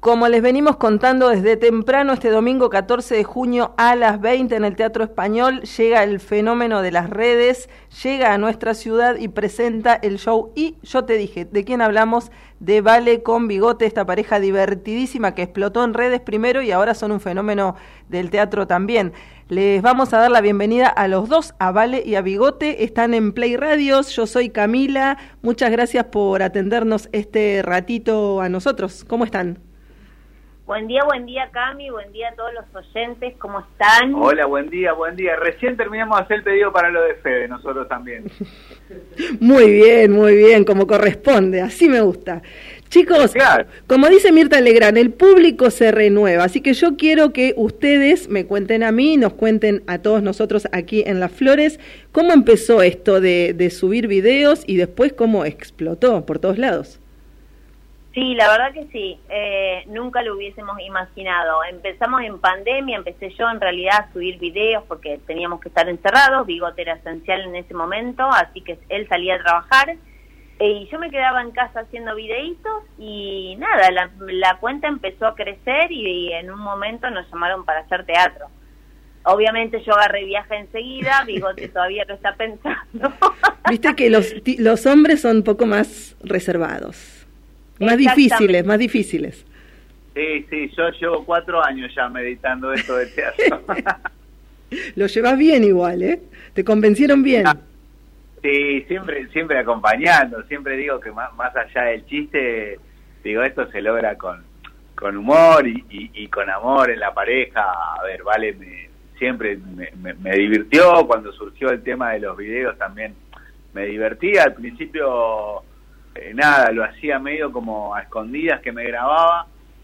Como les venimos contando desde temprano, este domingo 14 de junio a las 20 en el Teatro Español llega el fenómeno de las redes, llega a nuestra ciudad y presenta el show Y Yo Te Dije. ¿De quién hablamos? De Vale con Bigote, esta pareja divertidísima que explotó en redes primero y ahora son un fenómeno del teatro también. Les vamos a dar la bienvenida a los dos, a Vale y a Bigote. Están en Play Radios, yo soy Camila. Muchas gracias por atendernos este ratito a nosotros. ¿Cómo están? Buen día Cami, buen día a todos los oyentes, ¿cómo están? Hola, buen día. Recién terminamos de hacer el pedido para lo de Fede, nosotros también. Muy bien, como corresponde, así me gusta. Chicos, claro. Como dice Mirta Legrand, el público se renueva, así que yo quiero que ustedes me cuenten a mí, nos cuenten a todos nosotros aquí en Las Flores, cómo empezó esto de subir videos y después cómo explotó por todos lados. Sí, la verdad que sí, nunca lo hubiésemos imaginado. Empezamos en pandemia, empecé yo en realidad a subir videos porque teníamos que estar encerrados, Bigote era esencial en ese momento, así que él salía a trabajar y yo me quedaba en casa haciendo videitos y nada, la cuenta empezó a crecer y en un momento nos llamaron para hacer teatro. Obviamente yo agarré viaje enseguida, Bigote todavía lo está pensando. Viste que los hombres son un poco más reservados. Más difíciles. Sí, yo llevo 4 años ya meditando esto de teatro. Lo llevas bien igual, ¿eh? Te convencieron bien. Sí, siempre acompañando, siempre digo que más allá del chiste, digo, esto se logra con humor y con amor en la pareja. A ver, Vale, siempre me divirtió, cuando surgió el tema de los videos también me divertía, al principio... nada, lo hacía medio como a escondidas que me grababa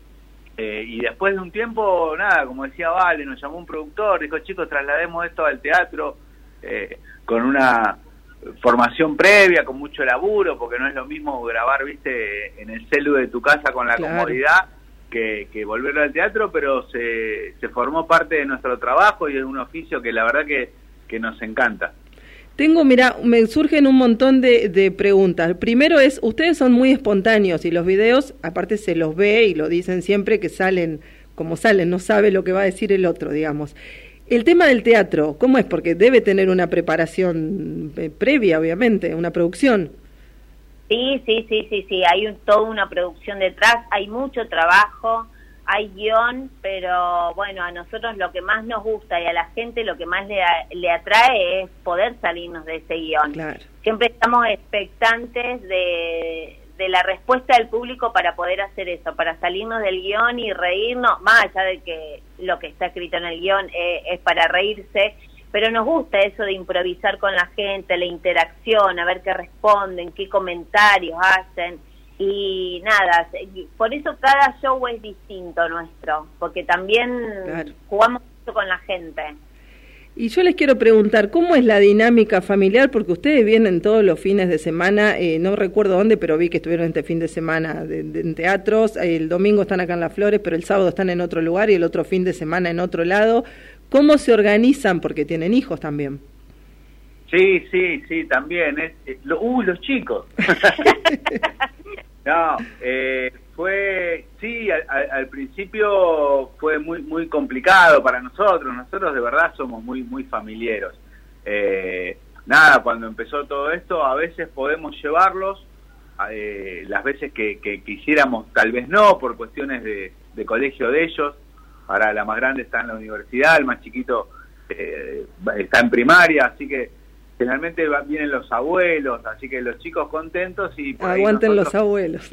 y después de un tiempo, nada, como decía Vale, nos llamó un productor, dijo, chicos, traslademos esto al teatro con una formación previa, con mucho laburo, porque no es lo mismo grabar, viste, en el celu de tu casa con la comodidad que volverlo al teatro, pero se formó parte de nuestro trabajo y es un oficio que la verdad que nos encanta. Me surgen un montón de preguntas. Primero es, ustedes son muy espontáneos y los videos, aparte se los ve y lo dicen siempre que salen como salen, no sabe lo que va a decir el otro, digamos. El tema del teatro, ¿cómo es? Porque debe tener una preparación previa, obviamente, una producción. Sí, hay toda una producción detrás, hay mucho trabajo, hay guión, pero bueno, a nosotros lo que más nos gusta y a la gente lo que más le atrae es poder salirnos de ese guión. Claro. Siempre estamos expectantes de la respuesta del público para poder hacer eso, para salirnos del guión y reírnos, más allá de que lo que está escrito en el guión es para reírse, pero nos gusta eso de improvisar con la gente, la interacción, a ver qué responden, qué comentarios hacen. Y nada, por eso cada show es distinto nuestro, porque también jugamos mucho con la gente. Y yo les quiero preguntar, ¿cómo es la dinámica familiar? Porque ustedes vienen todos los fines de semana, no recuerdo dónde, pero vi que estuvieron este fin de semana en teatros, el domingo están acá en Las Flores, pero el sábado están en otro lugar y el otro fin de semana en otro lado. ¿Cómo se organizan? Porque tienen hijos también. Sí, también. Los chicos. No, al principio fue muy complicado para nosotros de verdad somos muy familiares. Nada, cuando empezó todo esto, a veces podemos llevarlos, las veces que quisiéramos tal vez no, por cuestiones de colegio de ellos. Ahora la más grande está en la universidad, el más chiquito está en primaria, así que generalmente vienen los abuelos, así que los chicos contentos y por aguanten ahí los abuelos.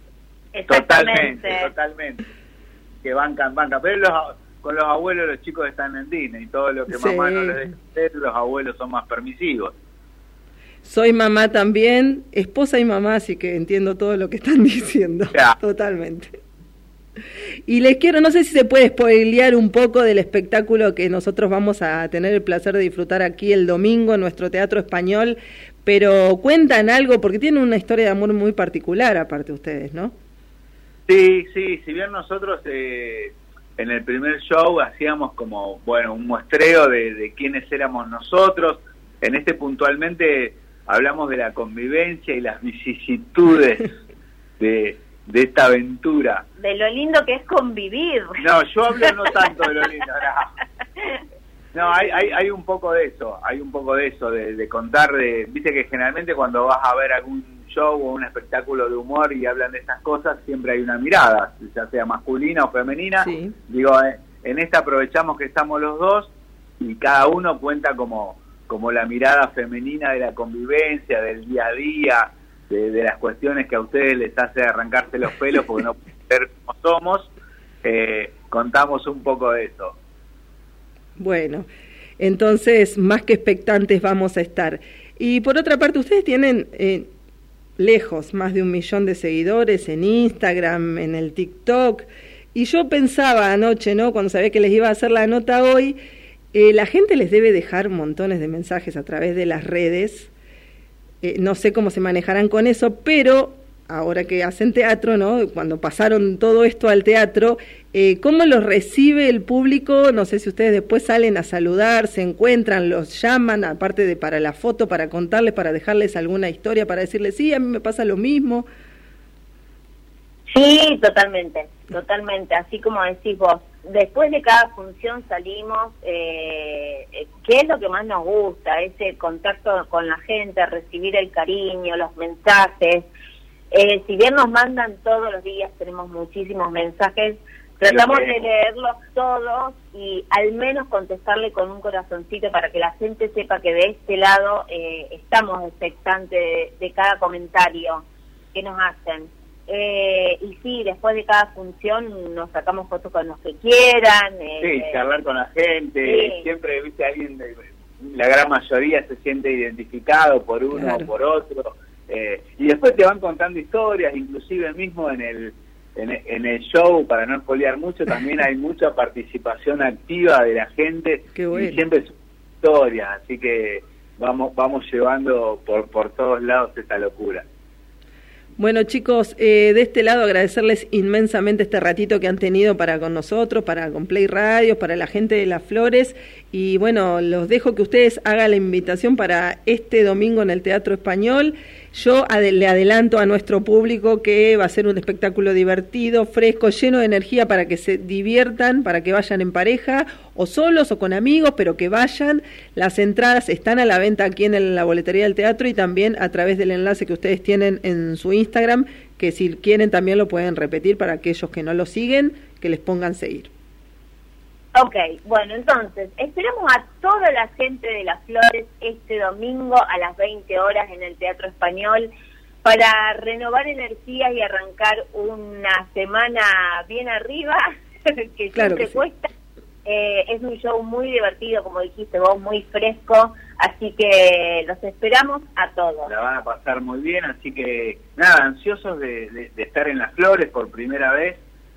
Totalmente. Que bancan, pero con los abuelos los chicos están en Disney y todo lo que mamá no les deja hacer, los abuelos son más permisivos. Soy mamá también, esposa y mamá, así que entiendo todo lo que están diciendo, totalmente. Y les quiero, no sé si se puede spoilear un poco del espectáculo que nosotros vamos a tener el placer de disfrutar aquí el domingo en nuestro Teatro Español, pero cuentan algo, porque tienen una historia de amor muy particular aparte ustedes, ¿no? Sí, si bien nosotros en el primer show hacíamos como, un muestreo de quiénes éramos nosotros, en este puntualmente hablamos de la convivencia y las vicisitudes de de esta aventura. De lo lindo que es convivir. No, yo hablo no tanto de lo lindo, no, hay un poco de eso, de contar, viste que generalmente cuando vas a ver algún show o un espectáculo de humor y hablan de estas cosas, siempre hay una mirada, ya sea masculina o femenina. Sí. Digo, en esta aprovechamos que estamos los dos y cada uno cuenta como la mirada femenina de la convivencia, del día a día, de las cuestiones que a ustedes les hace arrancarse los pelos porque no pueden ser como somos. Contamos un poco de eso. Bueno, entonces más que expectantes vamos a estar. Y por otra parte, ustedes tienen lejos más de 1 millón de seguidores en Instagram, en el TikTok, y yo pensaba anoche, ¿no?, cuando sabía que les iba a hacer la nota hoy, la gente les debe dejar montones de mensajes a través de las redes. No sé cómo se manejarán con eso, pero ahora que hacen teatro, ¿no?, cuando pasaron todo esto al teatro, ¿cómo los recibe el público? No sé si ustedes después salen a saludar, se encuentran, los llaman, aparte de para la foto, para contarles, para dejarles alguna historia, para decirles, sí, a mí me pasa lo mismo. Sí, totalmente, así como decís vos. Después de cada función salimos, ¿qué es lo que más nos gusta? Ese contacto con la gente, recibir el cariño, los mensajes. Si bien nos mandan todos los días, tenemos muchísimos mensajes, tratamos de leerlos todos y al menos contestarle con un corazoncito para que la gente sepa que de este lado estamos expectantes de cada comentario que nos hacen. Y sí, después de cada función nos sacamos fotos con los que quieran. Sí, charlar con la gente, sí. Siempre, viste, alguien, la gran mayoría se siente identificado por uno, claro, o por otro. Y después te van contando historias, inclusive mismo en el show, para no spoilear mucho, también hay mucha participación activa de la gente. Qué bueno. Y siempre son historias, así que vamos llevando por todos lados esta locura. Bueno, chicos, de este lado agradecerles inmensamente este ratito que han tenido para con nosotros, con Play Radio, para la gente de Las Flores, y bueno, los dejo que ustedes hagan la invitación para este domingo en el Teatro Español. Yo le adelanto a nuestro público que va a ser un espectáculo divertido, fresco, lleno de energía para que se diviertan, para que vayan en pareja o solos o con amigos, pero que vayan. Las entradas están a la venta aquí en la boletería del teatro y también a través del enlace que ustedes tienen en su Instagram, que si quieren también lo pueden repetir para aquellos que no lo siguen, que les pongan seguir. Ok, bueno, entonces, esperamos a toda la gente de Las Flores este domingo a las 20 horas en el Teatro Español para renovar energías y arrancar una semana bien arriba, que claro siempre que cuesta. Es un show muy divertido, como dijiste vos, muy fresco, así que los esperamos a todos. La van a pasar muy bien, así que nada, ansiosos de estar en Las Flores por primera vez,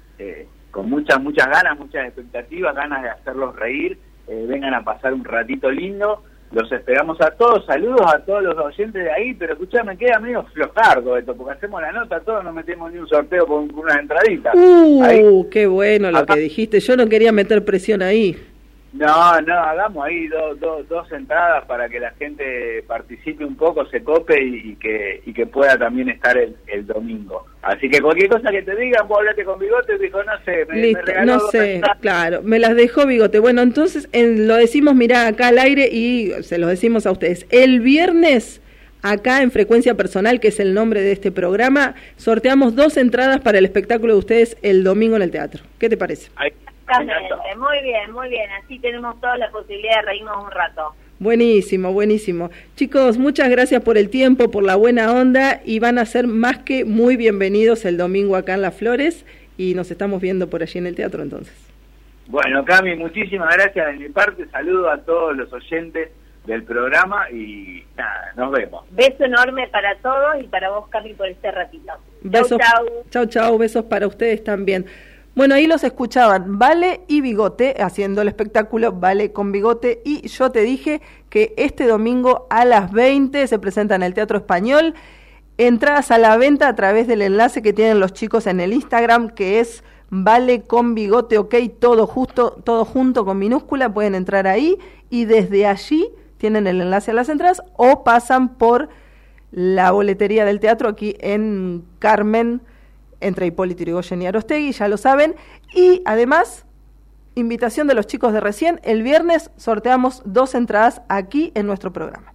con muchas ganas, muchas expectativas, ganas de hacerlos reír, vengan a pasar un ratito lindo, los esperamos a todos, saludos a todos los oyentes de ahí, pero escuchame, queda medio flojardo esto, porque hacemos la nota, todos no metemos ni un sorteo con unas entraditas. Qué bueno lo que dijiste, yo no quería meter presión ahí. No, hagamos ahí dos entradas para que la gente participe un poco, se cope y que pueda también estar el domingo. Así que cualquier cosa que te digan, vos hablate con Bigote, dijo, no sé, Listo, me regaló no sé, claro, me las dejó Bigote. Bueno, entonces lo decimos, mirá, acá al aire y se los decimos a ustedes. El viernes, acá en Frecuencia Personal, que es el nombre de este programa, sorteamos 2 entradas para el espectáculo de ustedes el domingo en el teatro. ¿Qué te parece? Exactamente, muy bien, así tenemos toda la posibilidad de reírnos un rato. Buenísimo. Chicos, muchas gracias por el tiempo, por la buena onda y van a ser más que muy bienvenidos el domingo acá en Las Flores y nos estamos viendo por allí en el teatro entonces. Bueno, Cami, muchísimas gracias de mi parte, saludo a todos los oyentes del programa y nada, nos vemos. Beso enorme para todos y para vos, Cami, por este ratito. Besos, chau, besos para ustedes también. Bueno, ahí los escuchaban Vale y Bigote haciendo el espectáculo Vale con Bigote y yo te dije que este domingo a las 20 se presenta en el Teatro Español. Entradas a la venta a través del enlace que tienen los chicos en el Instagram, que es Vale con Bigote, ok, todo junto con minúscula, pueden entrar ahí y desde allí tienen el enlace a las entradas o pasan por la boletería del teatro aquí en Carmen, entre Hipólito Yrigoyen y Aróstegui, ya lo saben. Y además, invitación de los chicos de Recién, el viernes sorteamos 2 entradas aquí en nuestro programa.